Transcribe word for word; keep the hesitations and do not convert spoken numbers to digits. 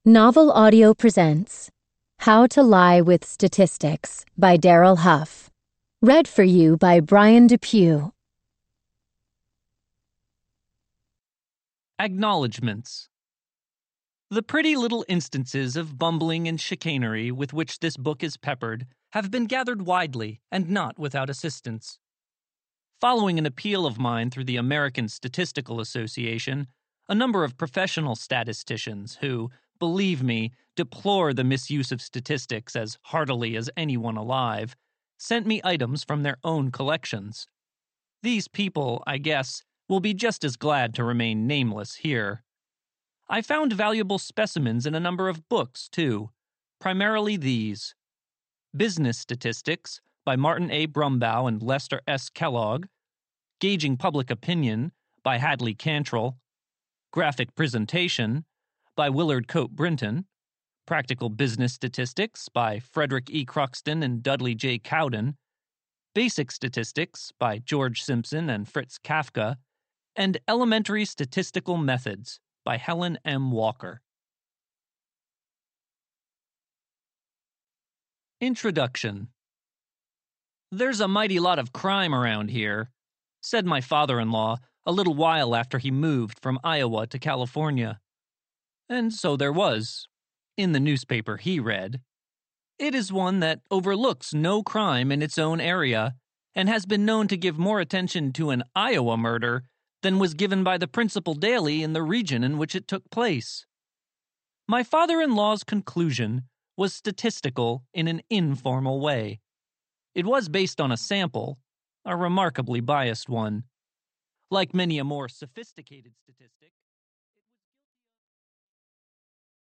Novel Audio presents How to Lie with Statistics by Daryl Huff. Read for you by Brian Depew. Acknowledgements. The pretty little instances of bumbling and chicanery with which this book is peppered have been gathered widely and not without assistance. Following an appeal of mine through the American Statistical Association, a number of professional statisticians who, believe me, deplore the misuse of statistics as heartily as anyone alive, sent me items from their own collections. These people, I guess, will be just as glad to remain nameless here. I found valuable specimens in a number of books, too, primarily these: Business Statistics by Martin A. Brumbaugh and Lester S. Kellogg, Gauging Public Opinion by Hadley Cantrell, Graphic Presentation by Willard Coate Brinton, Practical Business Statistics by Frederick E. Croxton and Dudley J. Cowden, Basic Statistics by George Simpson and Fritz Kafka, and Elementary Statistical Methods by Helen M. Walker. Introduction. There's a mighty lot of crime around here, said my father-in-law a little while after he moved from Iowa to California. And so there was, in the newspaper he read. It is one that overlooks no crime in its own area, and has been known to give more attention to an Iowa murder than was given by the principal daily in the region in which it took place. My father-in-law's conclusion was statistical in an informal way. It was based on a sample, a remarkably biased one. Like many a more sophisticated statistic,